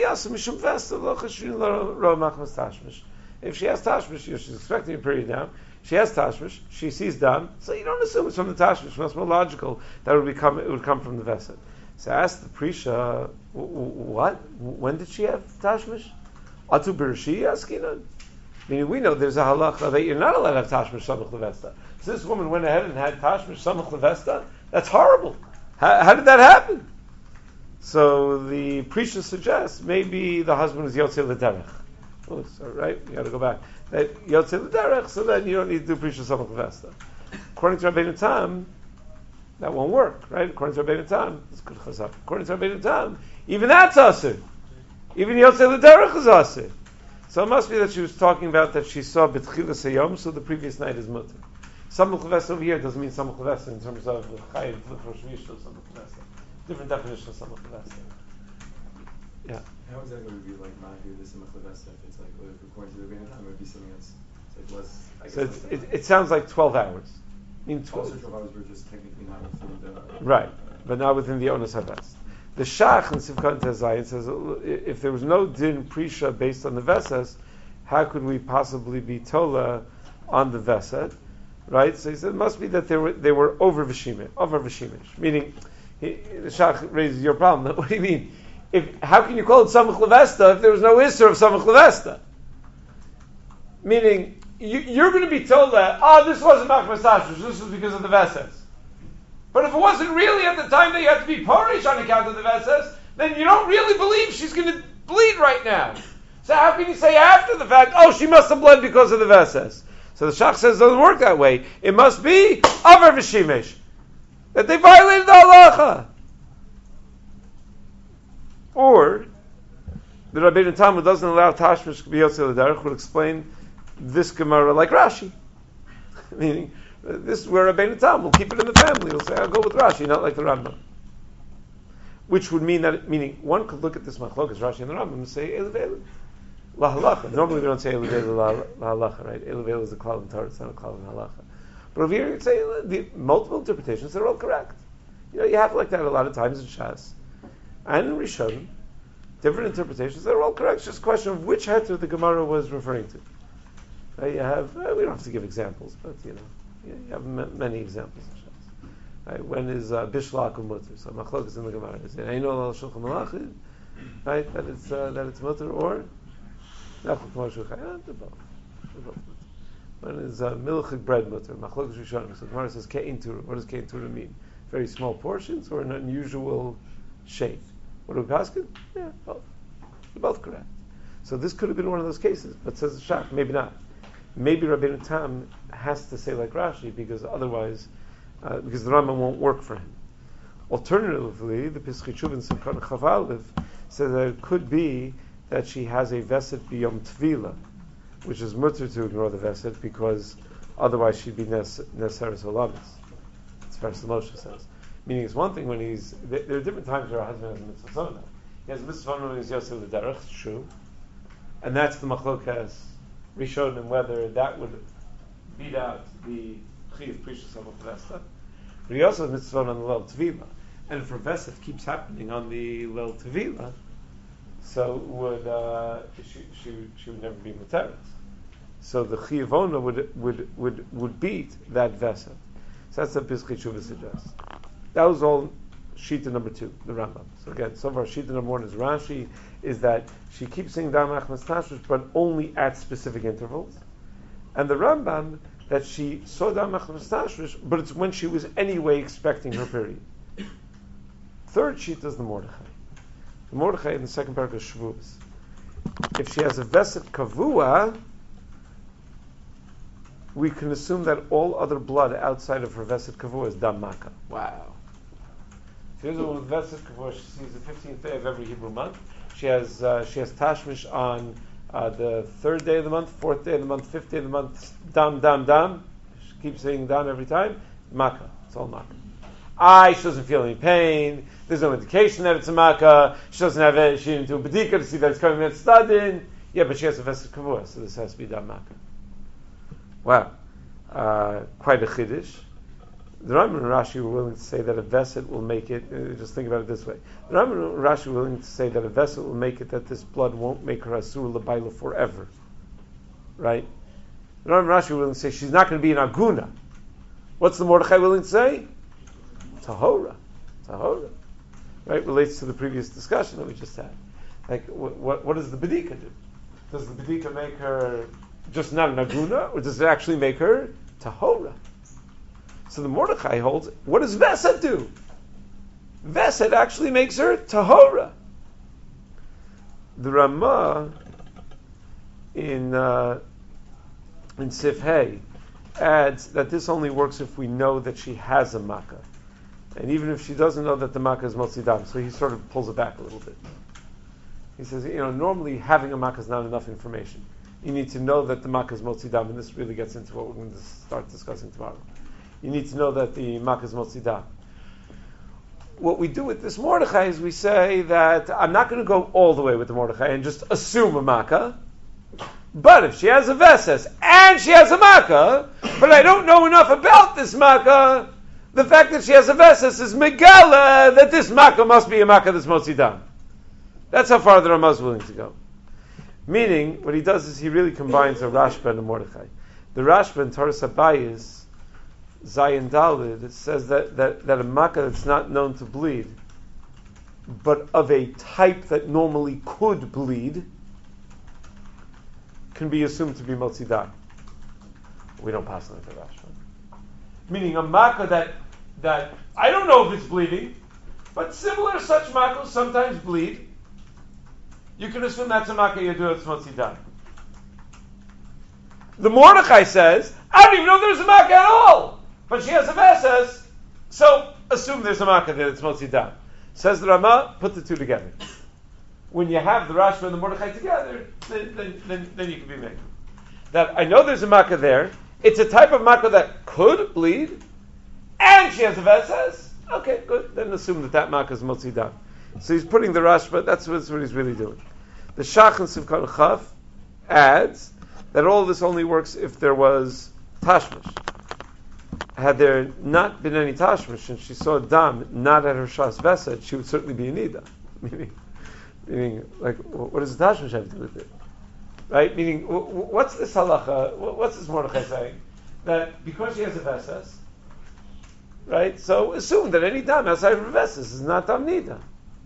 she has tashmish, she's expecting a period now. She has tashmish. She sees dam. So you don't assume it's from the tashmish. It's more logical that it would become it would come from the vessel. So I asked the prisha, what? When did she have tashmish? Atu b'Rashi askinan. Meaning we know there's a halacha that you're not allowed to have tashmish samach levesta. So this woman went ahead and had tashmish samach levesta. That's horrible. How, how did that happen? So the Prisha suggests maybe the husband was Yotzei L'derech. Oh, so, right? You got to go back. That Yotzei L'derech, so then you don't need to do Prisha Samach Levesta. According to Rabbeinu Tam, that won't work, right? According to Rabbeinu Tam, it's good chazak. According to Rabbeinu Tam, even that's asir. Even Yotzei L'derech is asir. So it must be that she was talking about that she saw B'tchila Seyom, so the previous night is mutter. Samach Levesta over here doesn't mean Samach Levesta in terms of Chayiv, L'chrosh Mishlo, Samach Levesta. Different definition of Samach Levesta. Yeah. How exactly would we like Mahir the Samach Levesta if it's like well, if according to the Rebbeinu Tam it would be something else? It's like less. I guess So it's, less it, it sounds like twelve hours. I mean twelve. Also, twelve hours were just technically not within the. Right, but not within the onus havas. The Shach in Sivkot Tezayin says if there was no din prisha based on the vesas, how could we possibly be tola on the vesed? Right. So he said it must be that they were they were over v'shimish, over v'shimish, meaning. He, the Shach raises your problem. What do you mean? If how can you call it Samach Levesta if there was no Isser of Samach Levesta? Meaning, you, you're going to be told that, oh, this wasn't Machmas Tashmish, this was because of the Vesas. But if it wasn't really at the time that you had to be Parish on account of the Vesas, then you don't really believe she's going to bleed right now. So how can you say after the fact, oh, she must have bled because of the Vesas? So the Shach says it doesn't work that way. It must be Avar V'Shimesh. That they violated the halacha. Or, the Rabbeinu Tam who doesn't allow Tashmish B'Yotzei L'derech would explain this Gemara like Rashi. Meaning, uh, this is where Rabbeinu Tam will keep it in the family. He'll say, I'll go with Rashi, not like the Rambam. Which would mean that, meaning, one could look at this Machlokas, Rashi and the Rambam, and say, Eilu V'Eilu. La halacha. Normally we don't say Eilu V'Eilu la halacha, right? Eilu V'Eilu is a klal in Torah, it's not a klal in halacha. But over here, you'd say the multiple interpretations are all correct. You know, you have like that a lot of times in Shas and in Rishon, different interpretations. They're all correct. It's just a question of which heter the Gemara was referring to. Right, you have. Uh, we don't have to give examples, but you know, you, you have m- many examples in Shas. Right, when is uh, Bishlak or Mutter? So Machlok is in the Gemara. Is it Eino al Shulchan Malachim? Right, that it's uh, that it's Mutter or Nachal K'mar Shulchan. They're both. They're both. When is uh, milchik bread mutter? Machlokes Rishonim. So Gemara says kein tura. What does kein tura mean? Very small portions or an unusual shape? What do we paskin? Yeah, both. They're both correct. So this could have been one of those cases, but says the Shach, maybe not. Maybe Rabbeinu Tam has to say like Rashi because otherwise, uh, because the Rambam won't work for him. Alternatively, the Pischei Teshuva in Simchat Chav Aleph says that it could be that she has a veset biyom tvila, which is mutter to ignore the Veset because otherwise she'd be Neseres Olamis. That's first Moshe says. Meaning it's one thing when he's, there are different times where a husband has a mitzvah sona. He has a mitzvah sona when he's Yosef L'derech, it's true. And that's the Machlokas Rishon and whether that would beat out the Chiyuv Precious of Vesta. But he also has mitzvah sona on the Lel Tvila. And if her Veset keeps happening on the Lel Tvila, so would uh, she, she she would never be Materes. So the Chiyavona would would would would beat that Veset. So that's what Pischei Teshuva suggests. That was all Shita number two, the Rambam. So again, so far Shita number one is Rashi, is that she keeps saying Dam Machmas Tashmish, but only at specific intervals. And the Rambam, that she saw Dam Machmas Tashmish, but it's when she was anyway expecting her period. Third Shita is the Mordechai. The Mordechai in the second paragraph of Shavuos if she has a Veset Kavua, we can assume that all other blood outside of her Veset Kavua is Dam Maka. Wow. Here's a woman with Veset Kavua. She sees the fifteenth day of every Hebrew month. She has uh, she has Tashmish on uh, the third day of the month, fourth day of the month, fifth day of the month. Dam, dam, dam. She keeps saying dam every time. Maka. It's all Maka. I, she doesn't feel any pain. There's no indication that it's a Maka. She doesn't have it. She didn't do a Badika to see that it's coming at Stadin. Yeah, but she has a Veset Kavua, so this has to be Dam Maka. Wow. Uh, quite a Chiddush. The Rambam and Rashi were willing to say that a Veset will make it, uh, just think about it this way. The Rambam and Rashi were willing to say that a Veset will make it that this blood won't make her Asur L'Baila forever. Right? The Rambam and Rashi were willing to say she's not going to be an Aguna. What's the Mordechai willing to say? Tahora. Tahora. Right? Relates to the previous discussion that we just had. Like, what, what, what does the Badika do? Does the Badika make her just not an Aguna, or does it actually make her Tahora? So the Mordechai holds, what does Veset do? Veset actually makes her Tahora. The Ramah in uh, in Sif Hey adds that this only works if we know that she has a Makkah. And even if she doesn't know that the Makkah is Motzi Dam, so he sort of pulls it back a little bit. He says, you know, normally having a Makkah is not enough information. You need to know that the Makkah is Motzi Dam, and this really gets into what we're going to start discussing tomorrow. You need to know that the Makkah is Motzi Dam. What we do with this Mordechai is we say that I'm not going to go all the way with the Mordechai and just assume a Makkah, but if she has a Veses and she has a Makkah, but I don't know enough about this Makkah, the fact that she has a Veses is Megala that this Makkah must be a Makkah that's Motzi Dam. That's how far the Ramah is willing to go. Meaning, what he does is he really combines a Rashba and a Mordechai. The Rashba in Torah Sabayis, Zayin Dalid, it says that, that, that a Makkah that's not known to bleed, but of a type that normally could bleed, can be assumed to be Motzi Dam. We don't pass on the Rashba. Meaning a Makkah that, that, I don't know if it's bleeding, but similar such Makkahs sometimes bleed. You can assume that's a Makkah Yadua, it's Motzi Dam. The Mordechai says, I don't even know there's a Makkah at all, but she has a Veses, so assume there's a Makkah that it's Motzi Dam. Says the Ramah, put the two together. When you have the Rashba and the Mordechai together, then, then, then, then you can be made. That I know there's a Makkah there, it's a type of Makkah that could bleed, and she has a Veses, okay, good, then assume that that Makkah is Motzi Dam. So he's putting the Rashba, that's what, that's what he's really doing. The Shach and Sivkon Chaf adds that all this only works if there was Tashmish. Had there not been any Tashmish and she saw Dam not at her Shas Vesed, she would certainly be a Nida. Meaning, meaning, like, what does the Tashmish have to do with it? Right? Meaning, what's this halacha, what's this Mordechai saying? That because she has a Veses, right, so assume that any Dam outside of her Veses is not Dam Nida.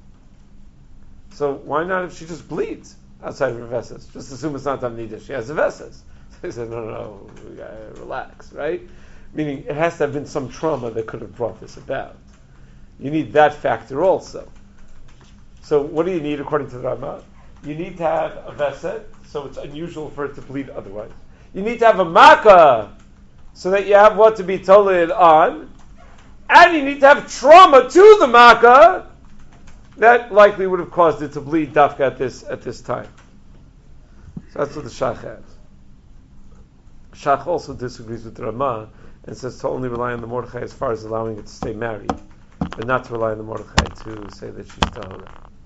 So why not if she just bleeds outside of her Veses? Just assume it's not Dam Nida, she has a Veses. So he said, no, no, no, we gotta relax, right? Meaning it has to have been some trauma that could have brought this about. You need that factor also. So what do you need according to the Ramah? You need to have a Vesed, so it's unusual for it to bleed otherwise. You need to have a Makkah, so that you have what to be toled on. And you need to have trauma to the Makkah, that likely would have caused it to bleed dafka at this at this time. So that's what the Shach has. Shach also disagrees with the Ramah and says to only rely on the Mordechai as far as allowing it to stay married, but not to rely on the Mordechai to say that she's tahora.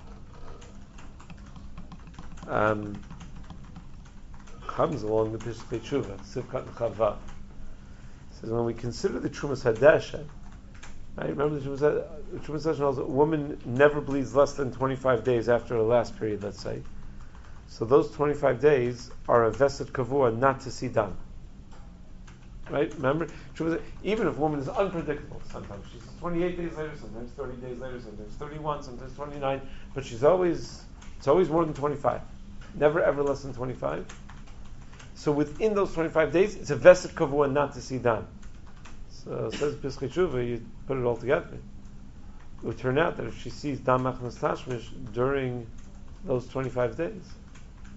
Um, comes along the Pishkei Tshuva, Sivkat and Chava. Says when we consider the Trumas Hadesha, right? Remember the Trumas Hadesha, a woman never bleeds less than twenty-five days after her last period, let's say. So those twenty-five days are a Veset Kavua not to see Dam. Right? Remember? Even if a woman is unpredictable, sometimes she's twenty-eight days later, sometimes thirty days later, sometimes thirty-one, sometimes twenty-nine, but she's always, it's always more than twenty-five. Never ever less than twenty-five. So within those twenty-five days, it's a Veset Kavua not to see Dam. So says Piskei Tshuva, you put it all together. It would turn out that if she sees Dam Machnas Tashmish during those twenty-five days,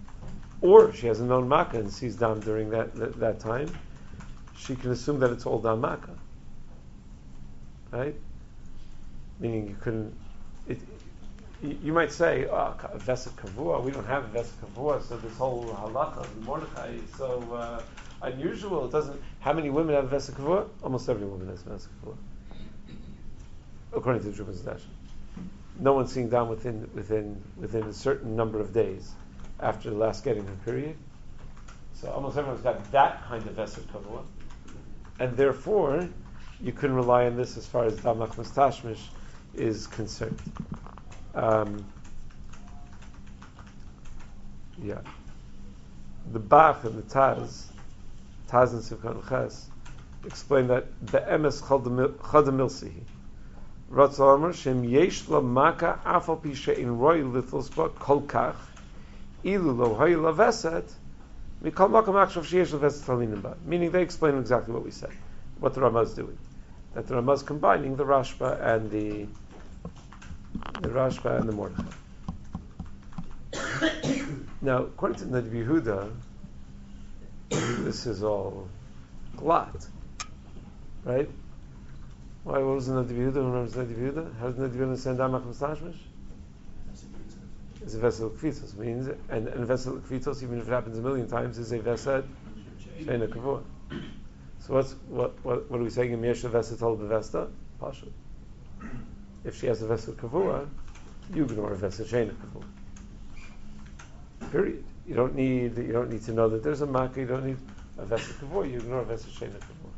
or she has a known makkah and sees dam during that, that that time, she can assume that it's all dam makkah, right? Meaning you couldn't. It, you, you might say, "Oh, a vesed kavua. We don't have a vesed kavua, so this whole halacha of Mordechai is so uh, unusual. It doesn't. How many women have a vesed kavua? Almost every woman has a vesed kavua, according to the Trumas Dashan. No one's seeing down within within within a certain number of days after the last getting her period. So almost everyone's got that kind of vesed kavua, and therefore you couldn't rely on this as far as damach mustashmish is concerned. Um, yeah, the Bach and the Taz, Taz and Sivkan Ches, explain that be'emes chadam milsihi. Ratzal Amar Shem Yesh La Maka Afal Pisha in Roy Littlespa Kolkach Ilu Lo Hay La Veset Mikal Makam Akshav Sheyesh La Veset Talinim Ba. Meaning they explain exactly what we said, what the Ramah is doing. That the Ramah is combining the Rashba and the the Rashba and the Mordechai. Now, according to Nadi Yehuda, this is all glot, right? Why wasn't Nadi Yehuda? Who knows Nadi Yehuda? How does Nadi Yehuda send Damach Mustashmish? It's a vessel of kvitos, means, and, and a vessel of kvitos, even if it happens a million times, is a vessel sheina kavua. So what's what what what are we saying in Yesha vessel told bevesta? Pasha. If she has a vessel kavua, you ignore a vessel sheina kavua. Period. You don't need you don't need to know that there's a makkah. You don't need a vessel kavua. You ignore a vessel sheina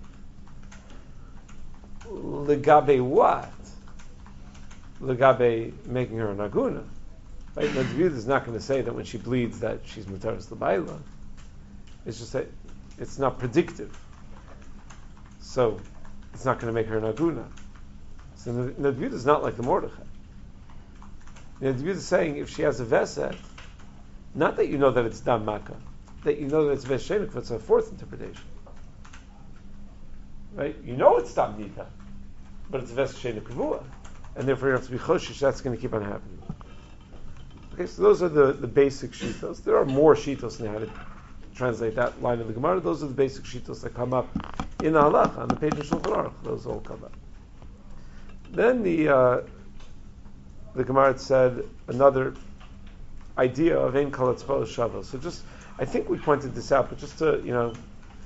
kavua. Legabe what? Legabe making her an aguna. Right? Nadvid is not going to say that when she bleeds that she's mutaras l'bayla. It's just that it's not predictive. So it's not going to make her an aguna. So Nadvid is not like the Mordechai. Nadvid is saying if she has a veset, not that you know that it's dam makkah, that you know that it's veshenik, it's a fourth interpretation. Right? You know it's dam nika, but it's veshenik kavua, and therefore you have to be choshish. That's going to keep on happening. Okay, so those are the, the basic shitos. There are more shitos now to translate that line of the Gemara. Those are the basic shitos that come up in the halacha on the page of Shulchan Aruch. Those all come up. Then the uh, the Gemara said another idea of ein kol atzba'os shava. So just, I think we pointed this out, but just to you know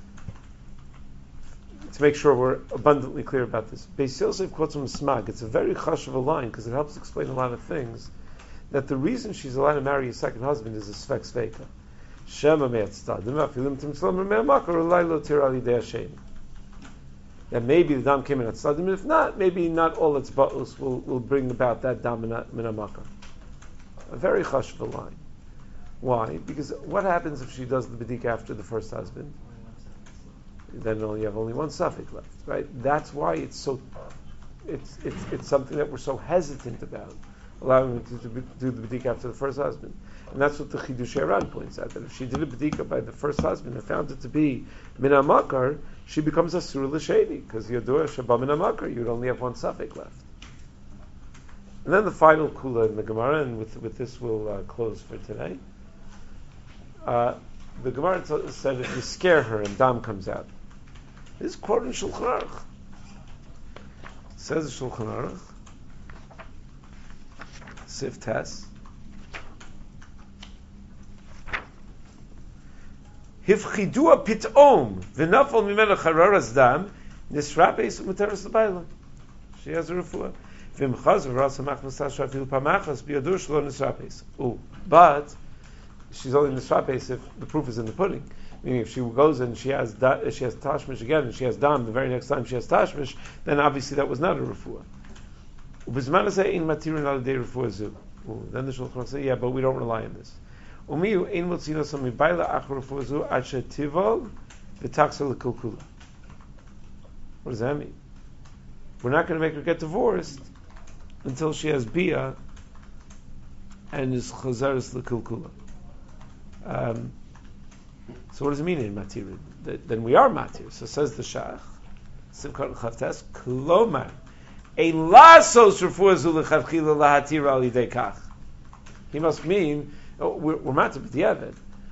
to make sure we're abundantly clear about this. Beis Yosef quotes from Smag. It's a very chashuv line because it helps explain a lot of things. That the reason she's allowed to marry a second husband is a svek sveika. Shema me'atztadim afilim timtzlam me'amakar ulai lo tir ali dei Hashem. That maybe the dam came in atztadim, if not, maybe not all its ba'us will, will bring about that dam min amakar. A very chashva line. Why? Because what happens if she does the b'dik after the first husband? Then only you have only one suffix left, right? That's why it's so. It's it's it's something that we're so hesitant about. Allowing him to, to do the bedika after the first husband. And that's what the Chidush Aran points out, that if she did a bedika by the first husband and found it to be min hamakar, she becomes a surah l'sheni, because Yadua Shabbat min hamakar, you'd only have one suffix left. And then the final kula in the Gemara, and with, with this we'll uh, close for today. Uh, the Gemara t- said if you scare her and dam comes out. This is quoted in Shulchan Aruch. It says in Shulchan Aruch, Sif Tes. Hifchidua pitom v'nafal mimena chararas dam nisrapes muteres l'bayla. She has a refuah. V'imchaz v'rasa machmas shafil pamachas biyadur shlo nisrapes. Ooh, but she's only nisrapes if the proof is in the pudding. Meaning, if she goes and she has da, she has tashmish again and she has dam the very next time she has tashmish, then obviously that was not a refuah. Then the Shulchan Aruch say, yeah, but we don't rely on this. What does that mean? We're not going to make her get divorced until she has bia and is chazaris l'kulkula. Um, so what does it mean in matir? Then we are matir. So says the Shach, Simchat Chavtes, Klomar. A lasos refuazu lechavchila lahatira alidei kach. He must mean oh, we're, we're matzah b'diavad.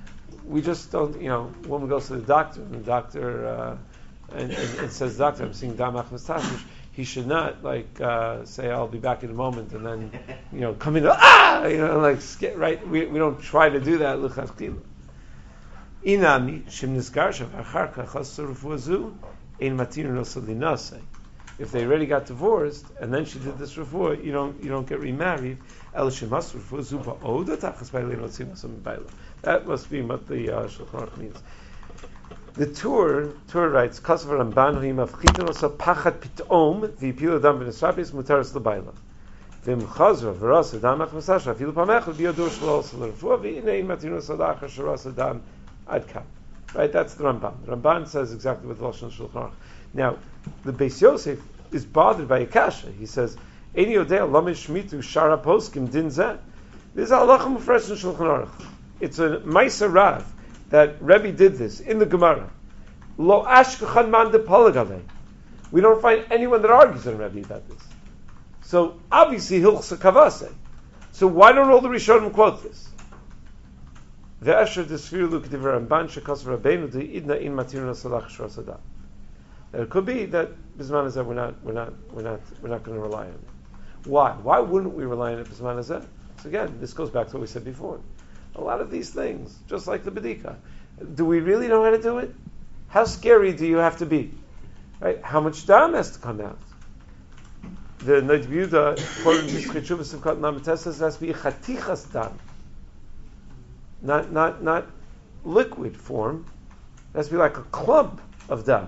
we just don't, you know, woman goes to the doctor, and the doctor uh, and, and, and says, "Doctor, I'm seeing damach mustashmish." He should not like uh, say, "I'll be back in a moment," and then, you know, come in, ah, you know, like get right. We we don't try to do that. L'chachila. Inami shim nizkar shevachar kachas refuazu ein matir nosal linasei. If they already got divorced and then she did this refuah, you don't you don't get remarried. El shemas refuazu ba'oda tachas b'aylein otzim asam b'ayla. That must be what the uh, Shulchan Aruch means. The Tur Tur writes Kasav Ramban Hu Mafchitin Osa Pachat Pitom V'Yipil Adam B'Nesrabis Mutaras L'Bayla V'Im Chazra V'Ras Adam Ach Masasha Afilu Pamech V'Yodur Shalol L'Refuah V'Inei Matinu Sadachar Sharas Adam Ad Kam. Right, that's the Ramban. The Ramban says exactly what the Lashon Shulchan Aruch. Now, the Beis Yosef is bothered by Akasha. He says, Eini Yodea Lamish Shmitu Shara Poskim Din Zeh. This is Halacha Mufresh in Shulchan Aruch. It's a Maisa Rav that Rebbe did this in the Gemara. Lo ashkachan man de palagale. We don't find anyone that argues on Rebbe about this. So obviously hilchsa kavase. So why don't all the Rishonim quote this? Ve'asher desfir lu k'diver Ramban shekos Rabbeinu de'idna in matirna salach shras adam. It could be that Bisman Hazeh we're not we're not we're not we're not going to rely on it. Why? Why wouldn't we rely on it Bisman Hazeh? So again, this goes back to what we said before. A lot of these things, just like the Bedika. Do we really know how to do it? How scary do you have to be? Right? How much dam has to come out? The Noid Yehuda, according to Chitshuvas Sivkat Namates, says it has to be chatichas dam. Not, not, not liquid form. It has to be like a clump of dam.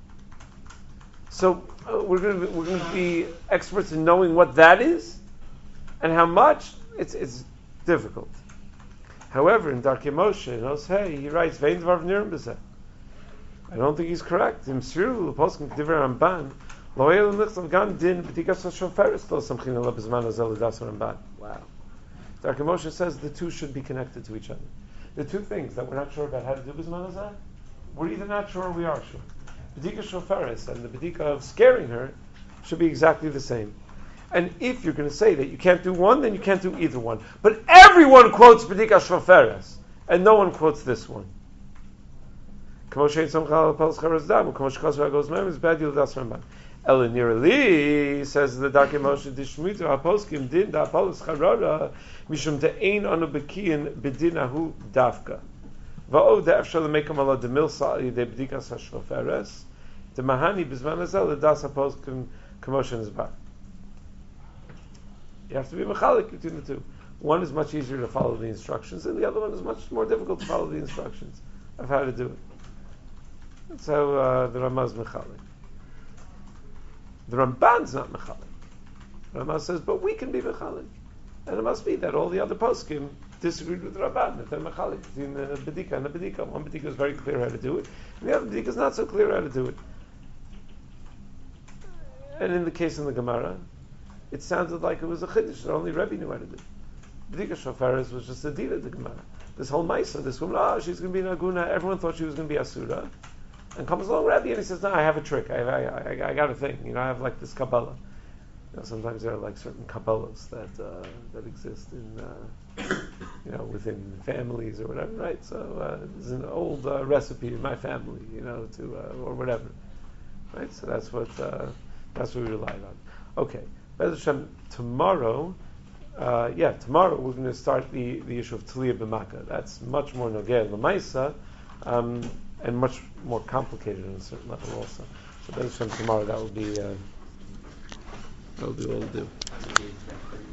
So uh, we're going to we're going to be experts in knowing what that is and how much. It's it's difficult. However, in Darkei Moshe, in Osei, he writes, "Vein dvar v'nirim b'zeh." I don't think he's correct. In Sriru, Leposkim K'diver Ramban, Lo yel nichtav gan din b'tikas ha'shoferes lo samchin ala b'zman hazel l'das Ramban. Wow. Darkei Moshe says the two should be connected to each other. The two things that we're not sure about how to do b'zman hazel, we're either not sure or we are sure. B'tikas shoferes and the b'tika of scaring her should be exactly the same. And if you're going to say that you can't do one, then you can't do either one. But everyone quotes B'dika Shoferes, and no one quotes this one. Elinirali says the Darkei Moshe Dishmitu Aposkim Din Da Apollos Charara Mishum De'ein Anu Bekiyin Bedinahu Davka Va'od De'efshal Mekam Ala Demil Sa'i De B'dika Shoferes De Mahani B'zman Azel Das Aposkim Commotion is back. You have to be mechalik between the two. One is much easier to follow the instructions, and the other one is much more difficult to follow the instructions of how to do it. That's how uh, the Ramah is mechalik. The Ramban's not mechalik. The Ramah says, but we can be mechalik. And it must be that all the other poskim disagreed with the Ramban, that they're mechalik between the Bedika and the Bedika. One Bedika is very clear how to do it, and the other Bedika is not so clear how to do it. And in the case of the Gemara, it sounded like it was a chiddush that only Rebbe knew how to do. B'dika Shoferes was just a deal of the Gemara. This whole Maisa, this woman, oh, she's going to be an Aguna. Everyone thought she was going to be Asura. And comes along Rebbe and he says, no, I have a trick. I, I, I, I got a thing. You know, I have like this Kabbalah. You know, sometimes there are like certain Kabbalahs that uh, that exist in, uh, you know, within families or whatever, right? So uh, there's an old uh, recipe in my family, you know, to uh, or whatever, right? So that's what uh, that's what we relied on. Okay. Be'ez Hashem, tomorrow, uh, yeah, tomorrow we're going to start the, the issue of Taliyah B'Makkah. That's much more Nogeh L'Maisa, um, and much more complicated on a certain level also. So Be'ez Hashem, tomorrow that will be, uh, that will be all we'll do.